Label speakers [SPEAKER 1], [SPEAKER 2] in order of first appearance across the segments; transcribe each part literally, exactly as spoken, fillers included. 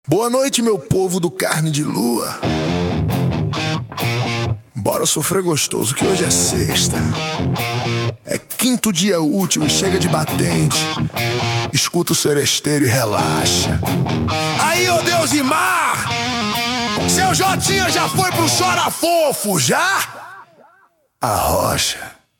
[SPEAKER 1] Boa noite, meu povo do carne de lua. Bora sofrer gostoso que hoje é sexta. É quinto dia útil e chega de batente. Escuta o seresteiro e relaxa. Aí, ô Deus e mar! Seu Jotinha já foi pro Chora Fofo, já? A rocha.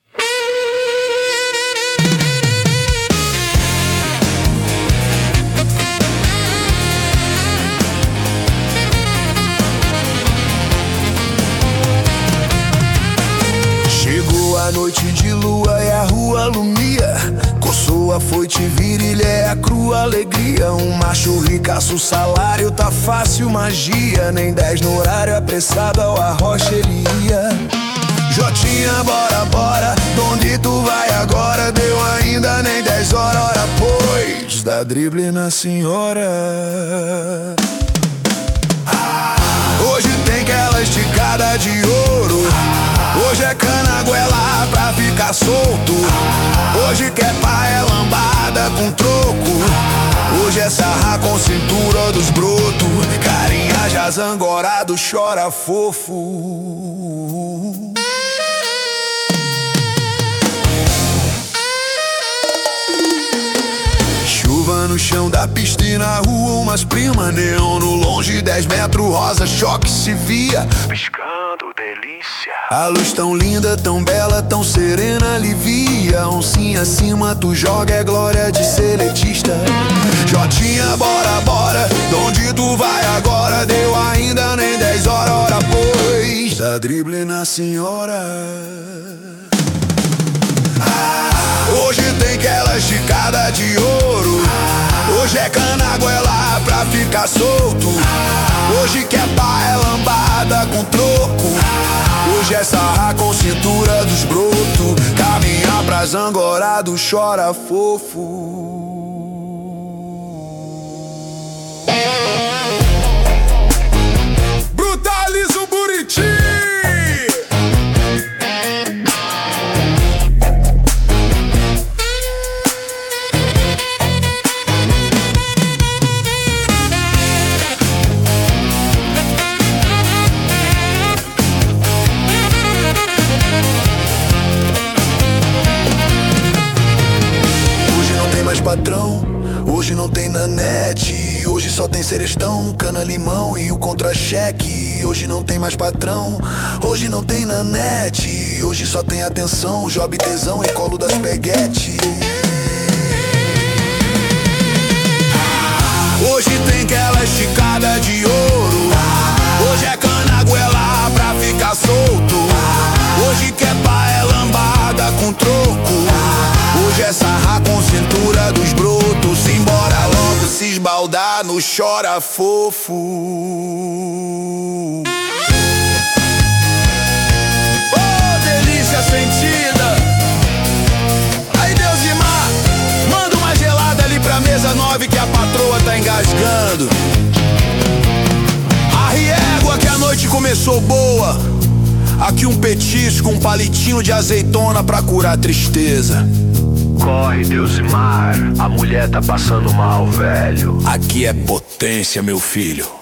[SPEAKER 1] Chegou a noite de lua e a rua lumia. Coçou a foite virilha, é a crua alegria. Um macho ricaço, salário tá fácil, magia. Nem dez no horário, apressado ao arrocha ele ia. Jotinha, bora, bora, donde tu vai agora? Deu ainda nem dez horas, hora pois dá drible na senhora. Hoje tem aquela esticada de ouro. Hoje é cana-goela pra ficar solto. Hoje quer pá é lambada com troco. Hoje é sarra com cintura dos brotos. Carinha já zangorado, chora fofo. Chuva no chão da pista e na rua umas prima neon. No longe dez metros rosa, choque se via piscando, delícia. A luz tão linda, tão bela, tão serena, alivia. Oncinha acima, tu joga, é glória de seletista. Jotinha, bora, bora, donde tu vai agora? Deu ainda nem dez horas, hora pois dá drible na senhora. Hoje tem aquela esticada de ouro. Hoje é cana-goela pra ficar solto. Hoje quer pá é lambada com troco. Hoje é sarra com cintura dos brotos. Caminhar pra zangorado, chora fofo. Brutaliza o Buriti! Patrão, hoje não tem nanete. Hoje só tem serestão, cana-limão e o contra-cheque. Hoje não tem mais patrão, hoje não tem nanete. Hoje só tem atenção, job, tesão e colo das peguete. Hoje tem aquela esticada de ouro. Hoje é cana-goela pra ficar solto. Hoje quer pá é lambada com troco. Hoje é sarra com cintura dos brotos. Simbora logo se esbaldar no chora fofo. Oh, delícia sentida. Aí Deus de mar, manda uma gelada ali pra mesa nove que a patroa tá engasgando. Arriégua que a noite começou boa. Aqui um petisco, um palitinho de azeitona pra curar a tristeza.
[SPEAKER 2] Corre, Deus e mar, a mulher tá passando mal, velho.
[SPEAKER 1] Aqui é potência, meu filho.